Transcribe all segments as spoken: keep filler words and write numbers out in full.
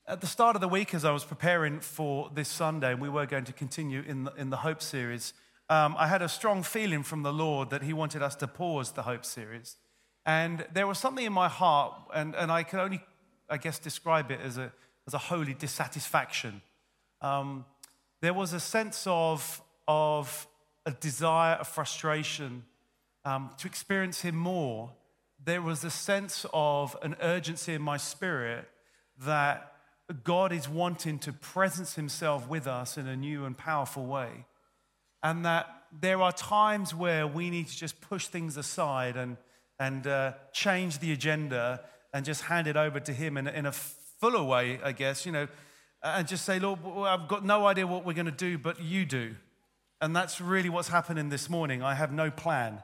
At the start of the week, as I was preparing for this Sunday, and we were going to continue in the, in the Hope series, um, I had a strong feeling from the Lord that he wanted us to pause the Hope series. And there was something in my heart, and, and I can only, I guess, describe it as a, as a holy dissatisfaction. Um, there was a sense of, of a desire, a frustration um, to experience him more. There was a sense of an urgency in my spirit that God is wanting to presence himself with us in a new and powerful way. And that there are times where we need to just push things aside and, and uh, change the agenda and just hand it over to him in, in a fuller way, I guess, you know, and just say, Lord, I've got no idea what we're going to do, but you do. And that's really what's happening this morning. I have no plan.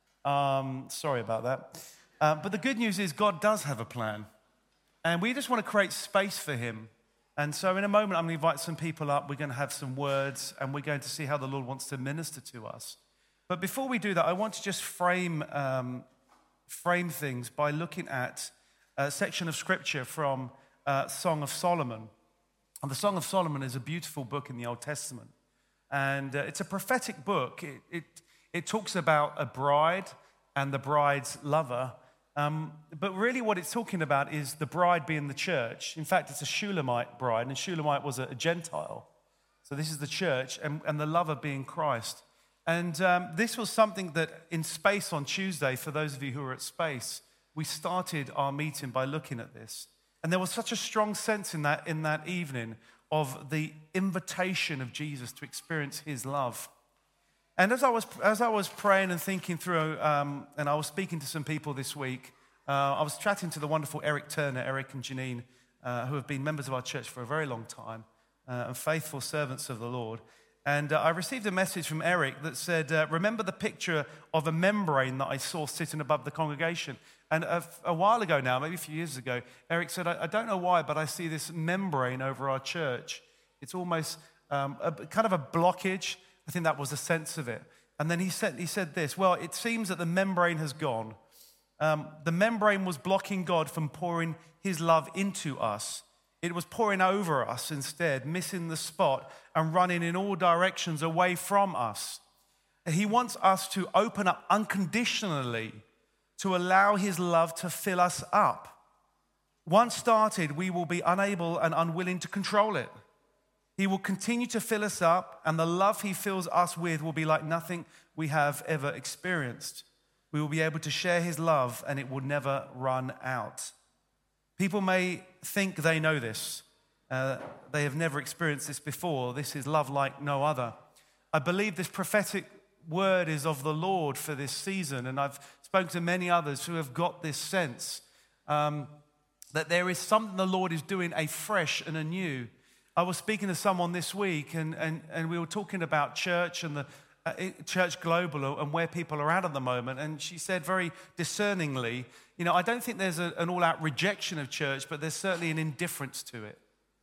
Um, sorry about that. Uh, but the good news is God does have a plan. And we just want to create space for him. And so in a moment, I'm going to invite some people up. We're going to have some words, and we're going to see how the Lord wants to minister to us. But before we do that, I want to just frame, um, frame things by looking at a section of scripture from uh, Song of Solomon. And the Song of Solomon is a beautiful book in the Old Testament. And uh, it's a prophetic book. It, it, it talks about a bride and the bride's lover. Um, but really what it's talking about is the bride being the church. In fact, it's a Shulamite bride, and Shulamite was a, a Gentile. So this is the church, and, and the lover being Christ. And um, this was something that in Space on Tuesday, for those of you who are at Space, we started our meeting by looking at this. And there was such a strong sense in that, in that evening of the invitation of Jesus to experience his love. And as I was as I was praying and thinking through, um, and I was speaking to some people this week, uh, I was chatting to the wonderful Eric Turner, Eric and Janine, uh, who have been members of our church for a very long time, uh, and faithful servants of the Lord. And uh, I received a message from Eric that said, uh, remember the picture of a membrane that I saw sitting above the congregation? And a, a while ago now, maybe a few years ago, Eric said, I, I don't know why, but I see this membrane over our church. It's almost um, a, kind of a blockage. I think that was the sense of it. And then he said, he said this, well, it seems that the membrane has gone. Um, the membrane was blocking God from pouring his love into us. It was pouring over us instead, missing the spot and running in all directions away from us. He wants us to open up unconditionally to allow his love to fill us up. Once started, we will be unable and unwilling to control it. He will continue to fill us up, and the love he fills us with will be like nothing we have ever experienced. We will be able to share his love, and it will never run out. People may think they know this. Uh, they have never experienced this before. This is love like no other. I believe this prophetic word is of the Lord for this season, and I've spoken to many others who have got this sense um, that there is something the Lord is doing afresh and anew. I was speaking to someone this week, and, and, and we were talking about church and the uh, church global and where people are at at the moment. And she said very discerningly, you know, I don't think there's a, an all-out rejection of church, but there's certainly an indifference to it.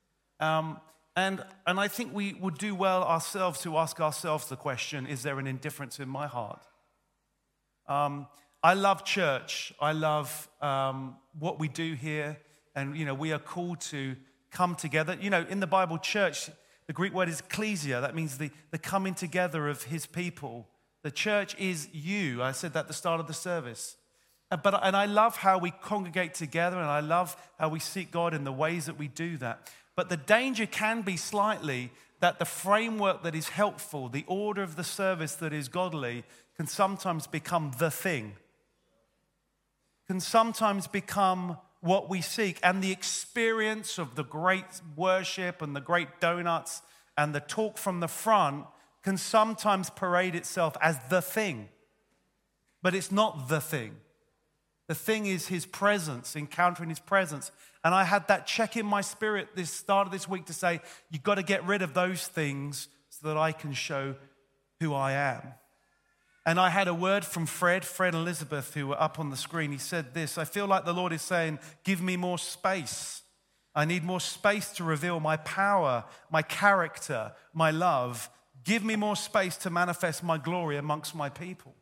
Um, and, and I think we would do well ourselves to ask ourselves the question, is there an indifference in my heart? Um, I love church. I love um, what we do here. And, you know, we are called to come together. You know, in the Bible, church, the Greek word is ecclesia. That means the, the coming together of his people. The church is you. I said that at the start of the service. But, and I love how we congregate together, and I love how we seek God in the ways that we do that. But the danger can be slightly that the framework that is helpful, the order of the service that is godly, can sometimes become the thing. Can sometimes become what we seek, and the experience of the great worship and the great donuts and the talk from the front can sometimes parade itself as the thing. But it's not the thing. The thing is his presence, encountering his presence. And I had that check in my spirit this start of this week to say, you've got to get rid of those things so that I can show who I am. And I had a word from Fred, Fred and Elizabeth, who were up on the screen. He said this, I feel like the Lord is saying, give me more space. I need more space to reveal my power, my character, my love. Give me more space to manifest my glory amongst my people.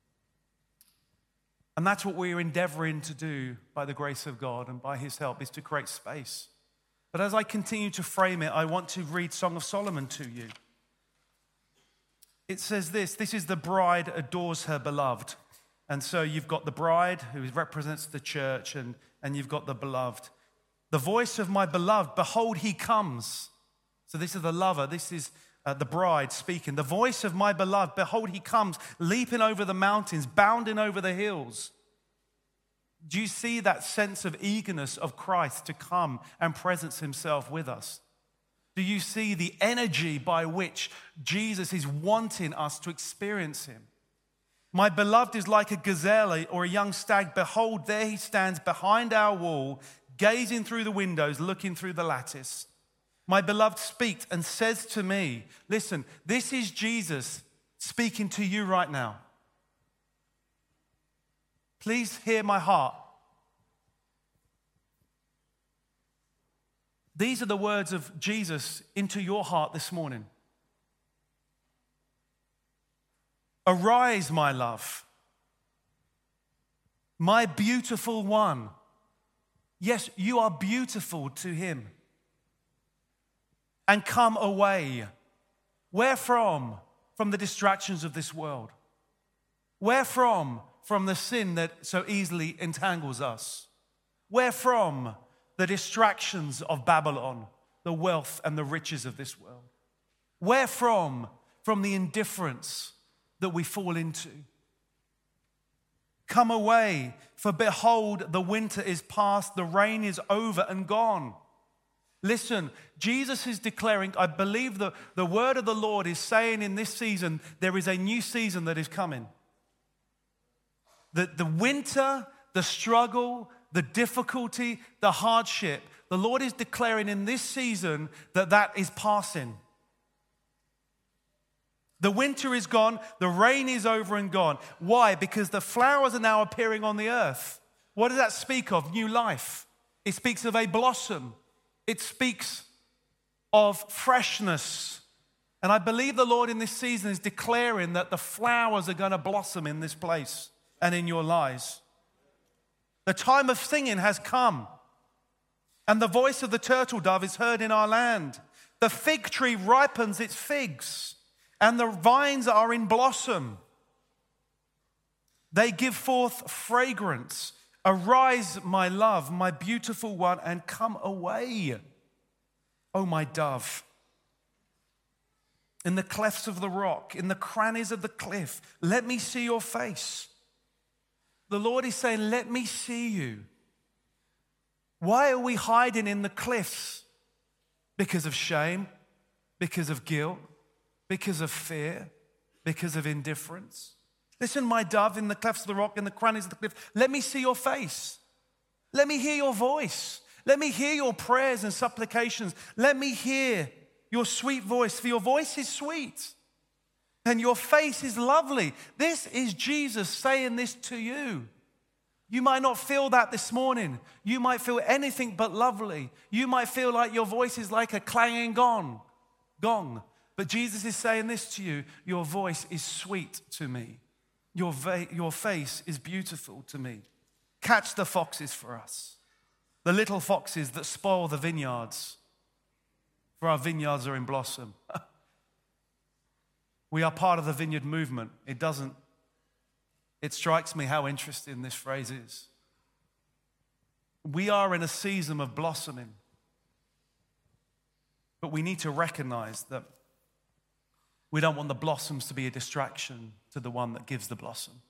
And that's what we're endeavoring to do by the grace of God and by his help, is to create space. But as I continue to frame it, I want to read Song of Solomon to you. It says this, this is the bride adores her beloved. And so you've got the bride who represents the church, and, and you've got the beloved. The voice of my beloved, behold, he comes. So this is the lover, this is uh, the bride speaking. The voice of my beloved, behold, he comes, leaping over the mountains, bounding over the hills. Do you see that sense of eagerness of Christ to come and presence himself with us? Do you see the energy by which Jesus is wanting us to experience him? My beloved is like a gazelle or a young stag. Behold, there he stands behind our wall, gazing through the windows, looking through the lattice. My beloved speaks and says to me, listen, this is Jesus speaking to you right now. Please hear my heart. These are the words of Jesus into your heart this morning. Arise, my love, my beautiful one. Yes, you are beautiful to him. And come away. Where from? From the distractions of this world. Where from? From the sin that so easily entangles us. Where from? The distractions of Babylon, the wealth and the riches of this world. Where from? From the indifference that we fall into. Come away, for behold, the winter is past, the rain is over and gone. Listen, Jesus is declaring, I believe that the word of the Lord is saying in this season, there is a new season that is coming. The, the winter, the struggle, the difficulty, the hardship, the Lord is declaring in this season that that is passing. The winter is gone, the rain is over and gone. Why? Because the flowers are now appearing on the earth. What does that speak of? New life. It speaks of a blossom. It speaks of freshness. And I believe the Lord in this season is declaring that the flowers are going to blossom in this place and in your lives. The time of singing has come, and the voice of the turtle dove is heard in our land. The fig tree ripens its figs, and the vines are in blossom. They give forth fragrance. Arise, my love, my beautiful one, and come away, O my dove. In the clefts of the rock, in the crannies of the cliff, let me see your face. The Lord is saying, let me see you. Why are we hiding in the cliffs? Because of shame, because of guilt, because of fear, because of indifference. Listen, my dove, in the clefts of the rock, in the crannies of the cliff, let me see your face. Let me hear your voice. Let me hear your prayers and supplications. Let me hear your sweet voice, for your voice is sweet and your face is lovely. This is Jesus saying this to you. You might not feel that this morning. You might feel anything but lovely. You might feel like your voice is like a clanging gong. Gong. But Jesus is saying this to you. Your voice is sweet to me. Your, va- your face is beautiful to me. Catch the foxes for us. The little foxes that spoil the vineyards. For our vineyards are in blossom. We are part of the vineyard movement. It doesn't, it strikes me how interesting this phrase is. We are in a season of blossoming. But we need to recognize that we don't want the blossoms to be a distraction to the one that gives the blossom.